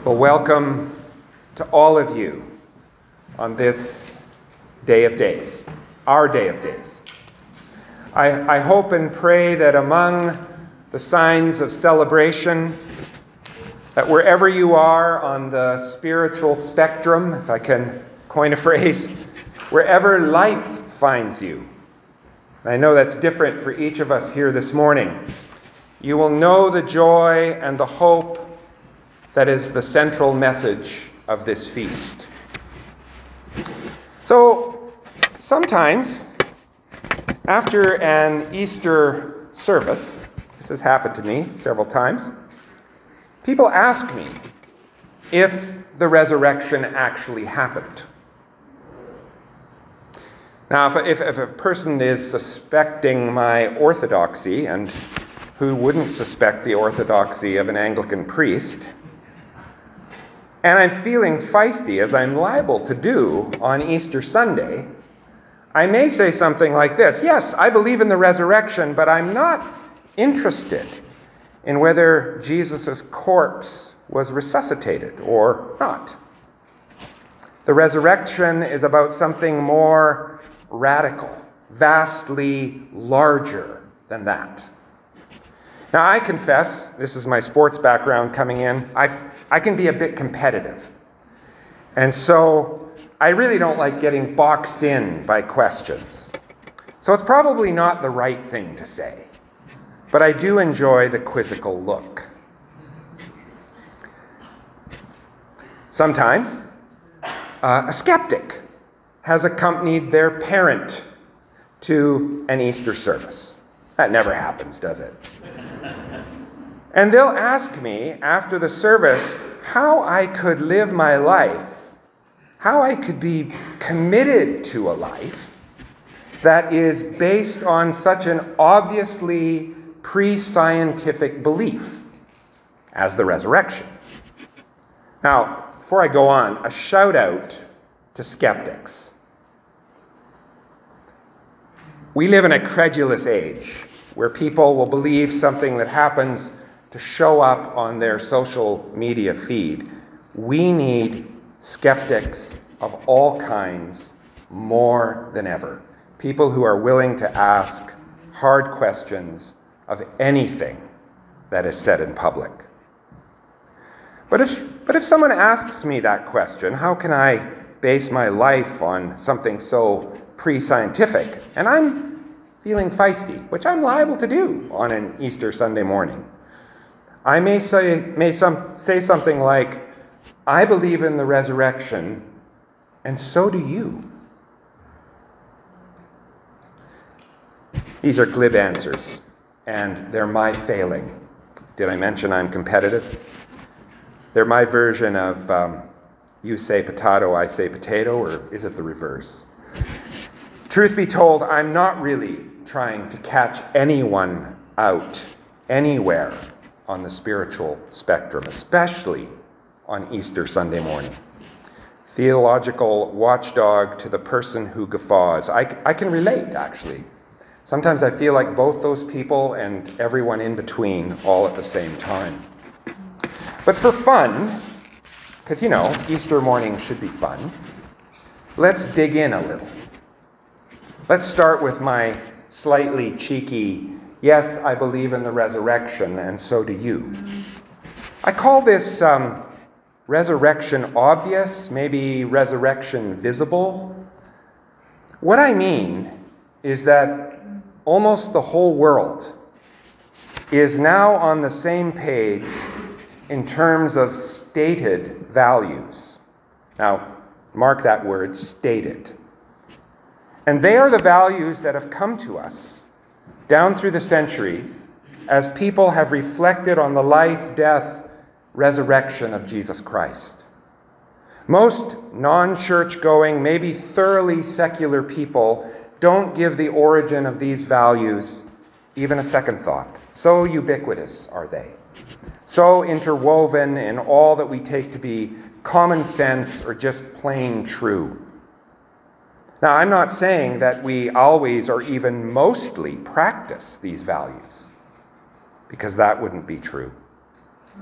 Well, welcome to all of you on this Day of Days, our Day of Days. I hope and pray that among the signs of celebration, that wherever you are on the spiritual spectrum, if I can coin a phrase, wherever life finds you, and I know that's different for each of us here this morning, you will know the joy and the hope that is the central message of this feast. So, sometimes, after an Easter service, this has happened to me several times, people ask me if the resurrection actually happened. Now, if a person is suspecting my orthodoxy, and who wouldn't suspect the orthodoxy of an Anglican priest, and I'm feeling feisty, as I'm liable to do on Easter Sunday, I may say something like this: yes, I believe in the resurrection, but I'm not interested in whether Jesus' corpse was resuscitated or not. The resurrection is about something more radical, vastly larger than that. Now, I confess, this is my sports background coming in, I can be a bit competitive. And so I really don't like getting boxed in by questions. So it's probably not the right thing to say. But I do enjoy the quizzical look. Sometimes a skeptic has accompanied their parent to an Easter service. That never happens, does it? And they'll ask me after the service how I could live my life, how I could be committed to a life that is based on such an obviously pre-scientific belief as the resurrection. Now, before I go on, a shout out to skeptics. We live in a credulous age where people will believe something that happens to show up on their social media feed. We need skeptics of all kinds more than ever. People who are willing to ask hard questions of anything that is said in public. But if someone asks me that question, how can I base my life on something so pre-scientific? And I'm feeling feisty, which I'm liable to do on an Easter Sunday morning. I may say something like, I believe in the resurrection, and so do you. These are glib answers, and they're my failing. Did I mention I'm competitive? They're my version of you say potato, I say potato, or is it the reverse? Truth be told, I'm not really trying to catch anyone out anywhere on the spiritual spectrum, especially on Easter Sunday morning. Theological watchdog to the person who guffaws. I can relate, actually. Sometimes I feel like both those people and everyone in between all at the same time. But for fun, because, Easter morning should be fun, let's dig in a little. Let's start with my slightly cheeky, yes, I believe in the resurrection, and so do you. I call this resurrection obvious, maybe resurrection visible. What I mean is that almost the whole world is now on the same page in terms of stated values. Now, mark that word, stated. And they are the values that have come to us down through the centuries as people have reflected on the life, death, resurrection of Jesus Christ. Most non-church-going, maybe thoroughly secular people don't give the origin of these values even a second thought. So ubiquitous are they. So interwoven in all that we take to be common sense or just plain true. Now, I'm not saying that we always or even mostly practice these values, because that wouldn't be true.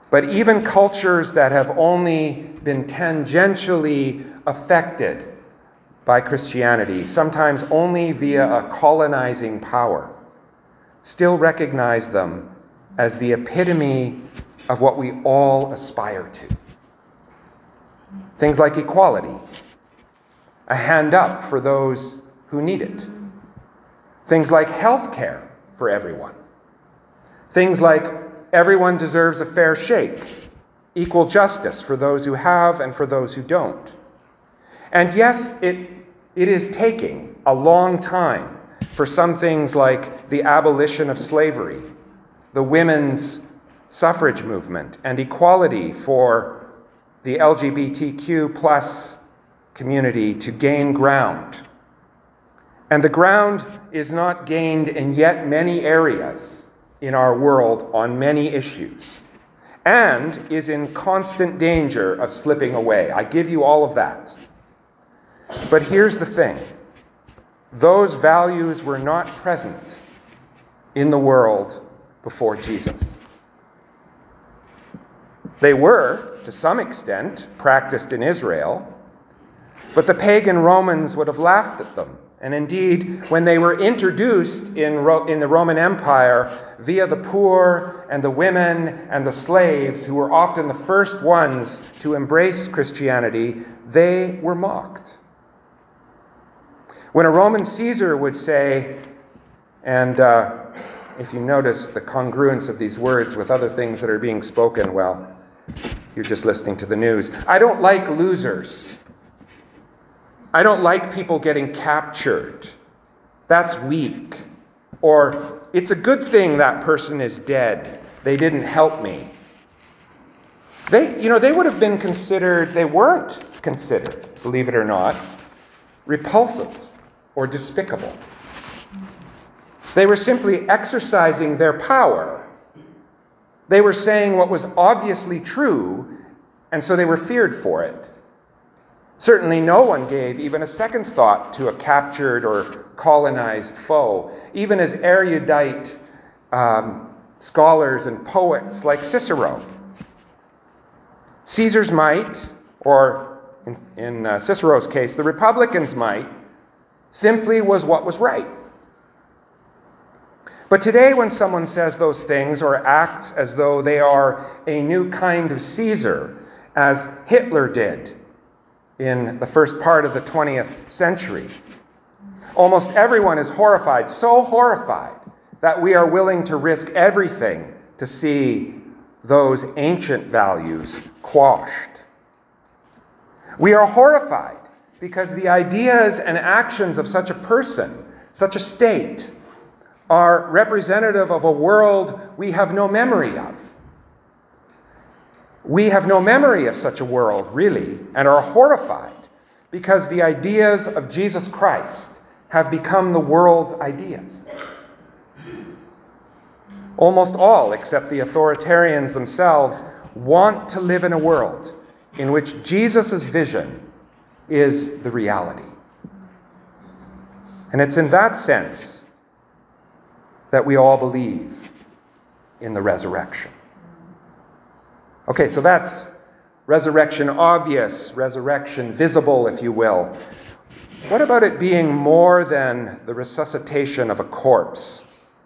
But even cultures that have only been tangentially affected by Christianity, sometimes only via a colonizing power, still recognize them as the epitome of what we all aspire to. Things like equality, a hand up for those who need it. Things like health care for everyone. Things like everyone deserves a fair shake, equal justice for those who have and for those who don't. And yes, it is taking a long time for some things like the abolition of slavery, the women's suffrage movement, and equality for the LGBTQ plus community to gain ground. And the ground is not gained in yet many areas in our world on many issues, and is in constant danger of slipping away. I give you all of that. But here's the thing. Those values were not present in the world before Jesus. They were, to some extent, practiced in Israel, but the pagan Romans would have laughed at them. And indeed, when they were introduced in the Roman Empire via the poor and the women and the slaves, who were often the first ones to embrace Christianity, they were mocked. When a Roman Caesar would say, and if you notice the congruence of these words with other things that are being spoken, well, you're just listening to the news. I don't like losers. I don't like people getting captured. That's weak. Or, it's a good thing that person is dead. They didn't help me. They would have been considered, they weren't considered, believe it or not, repulsive or despicable. They were simply exercising their power. They were saying what was obviously true, and so they were feared for it. Certainly no one gave even a second's thought to a captured or colonized foe, even as erudite scholars and poets like Cicero. Caesar's might, or in Cicero's case, the Republicans' might, simply was what was right. But today when someone says those things or acts as though they are a new kind of Caesar, as Hitler did in the first part of the 20th century, almost everyone is horrified, so horrified that we are willing to risk everything to see those ancient values quashed. We are horrified because the ideas and actions of such a person, such a state, are representative of a world we have no memory of. We have no memory of such a world, really, and are horrified because the ideas of Jesus Christ have become the world's ideas. Almost all, except the authoritarians themselves, want to live in a world in which Jesus' vision is the reality. And it's in that sense that we all believe in the resurrection. Okay, so that's resurrection obvious, resurrection visible, if you will. What about it being more than the resuscitation of a corpse?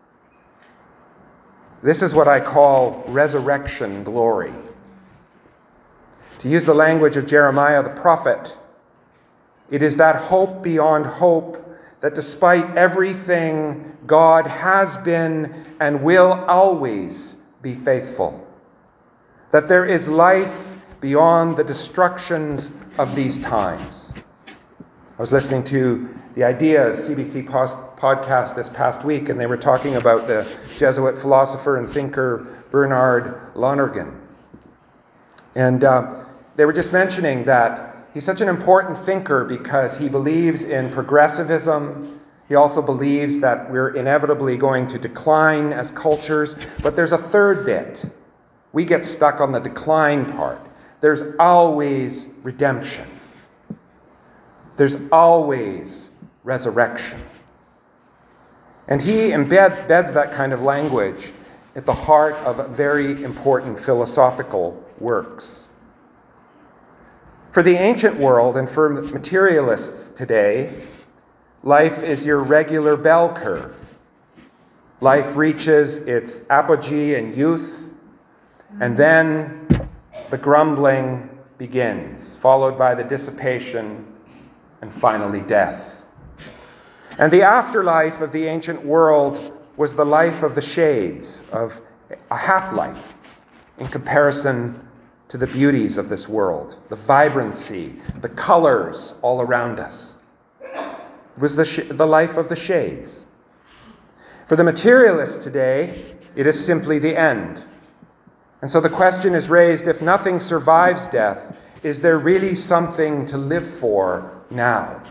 This is what I call resurrection glory. To use the language of Jeremiah the prophet, it is that hope beyond hope that despite everything, God has been and will always be faithful. That there is life beyond the destructions of these times. I was listening to the Ideas CBC podcast this past week, and they were talking about the Jesuit philosopher and thinker Bernard Lonergan. And they were just mentioning that he's such an important thinker because he believes in progressivism. He also believes that we're inevitably going to decline as cultures. But there's a third bit. We get stuck on the decline part. There's always redemption. There's always resurrection. And he embeds that kind of language at the heart of very important philosophical works. For the ancient world and for materialists today, life is your regular bell curve. Life reaches its apogee in youth, and then the grumbling begins, followed by the dissipation and finally death. And the afterlife of the ancient world was the life of the shades, of a half-life in comparison to the beauties of this world, the vibrancy, the colors all around us. It was the life of the shades. For the materialist today, it is simply the end. And so the question is raised, if nothing survives death, is there really something to live for now?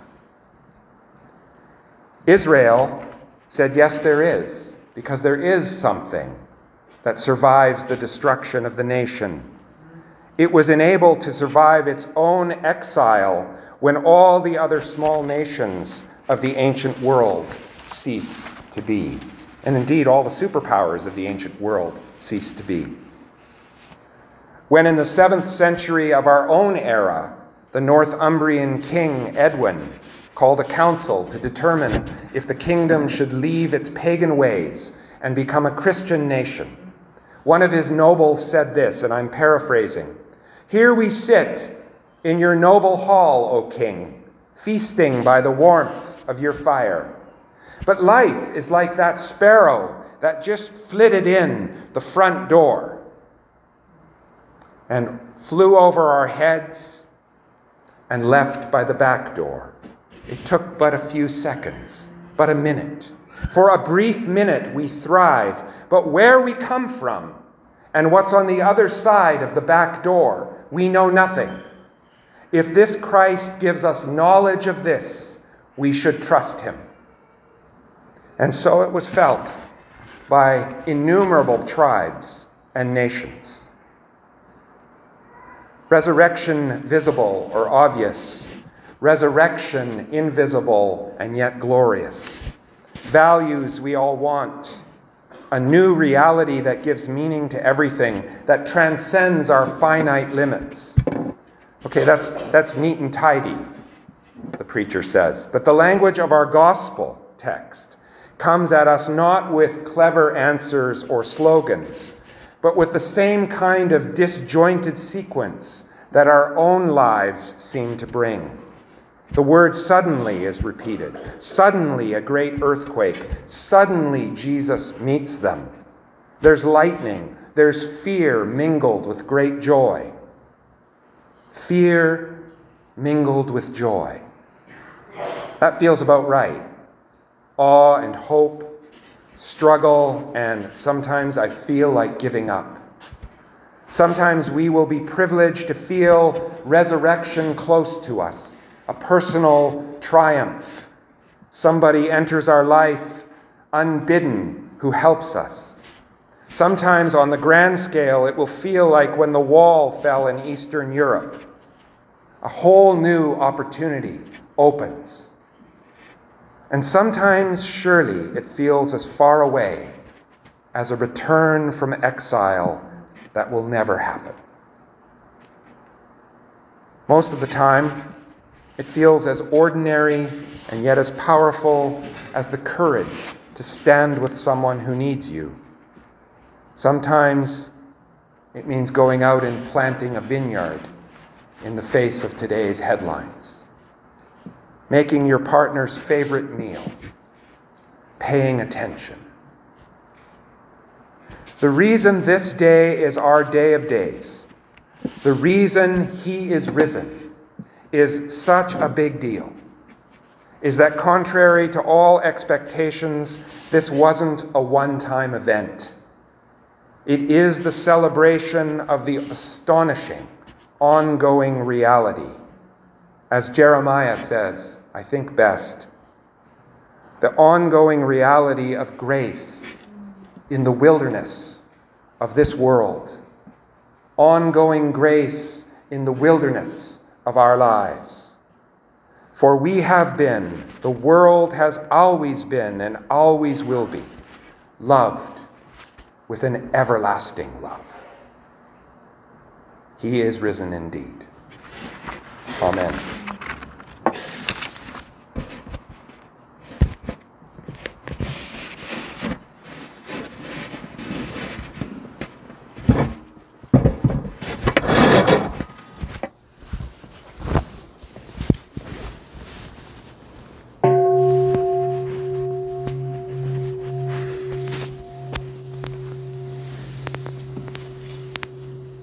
Israel said, yes, there is, because there is something that survives the destruction of the nation. It was enabled to survive its own exile when all the other small nations of the ancient world ceased to be. And indeed, all the superpowers of the ancient world ceased to be. When in the 7th century of our own era, the Northumbrian king Edwin called a council to determine if the kingdom should leave its pagan ways and become a Christian nation, one of his nobles said this, and I'm paraphrasing, "Here we sit in your noble hall, O king, feasting by the warmth of your fire. But life is like that sparrow that just flitted in the front door and flew over our heads and left by the back door. It took but a few seconds, but a minute. For a brief minute we thrive, but where we come from and what's on the other side of the back door, we know nothing. If this Christ gives us knowledge of this, we should trust him." And so it was felt by innumerable tribes and nations. Resurrection visible or obvious, resurrection invisible and yet glorious. Values we all want, a new reality that gives meaning to everything, that transcends our finite limits. Okay, that's neat and tidy, the preacher says. But the language of our gospel text comes at us not with clever answers or slogans, but with the same kind of disjointed sequence that our own lives seem to bring. The word suddenly is repeated. Suddenly a great earthquake. Suddenly Jesus meets them. There's lightning. There's fear mingled with great joy. Fear mingled with joy. That feels about right. Awe and hope, struggle, and sometimes I feel like giving up. Sometimes we will be privileged to feel resurrection close to us, a personal triumph. Somebody enters our life unbidden who helps us. Sometimes on the grand scale, it will feel like when the wall fell in Eastern Europe. A whole new opportunity opens. And sometimes, surely, it feels as far away as a return from exile that will never happen. Most of the time, it feels as ordinary and yet as powerful as the courage to stand with someone who needs you. Sometimes it means going out and planting a vineyard in the face of today's headlines, making your partner's favorite meal, paying attention. The reason this day is our day of days, the reason he is risen, is such a big deal, is that contrary to all expectations, this wasn't a one-time event. It is the celebration of the astonishing, ongoing reality. As Jeremiah says, I think best, the ongoing reality of grace in the wilderness of this world, ongoing grace in the wilderness of our lives. For we have been, the world has always been and always will be, loved with an everlasting love. He is risen indeed. Amen.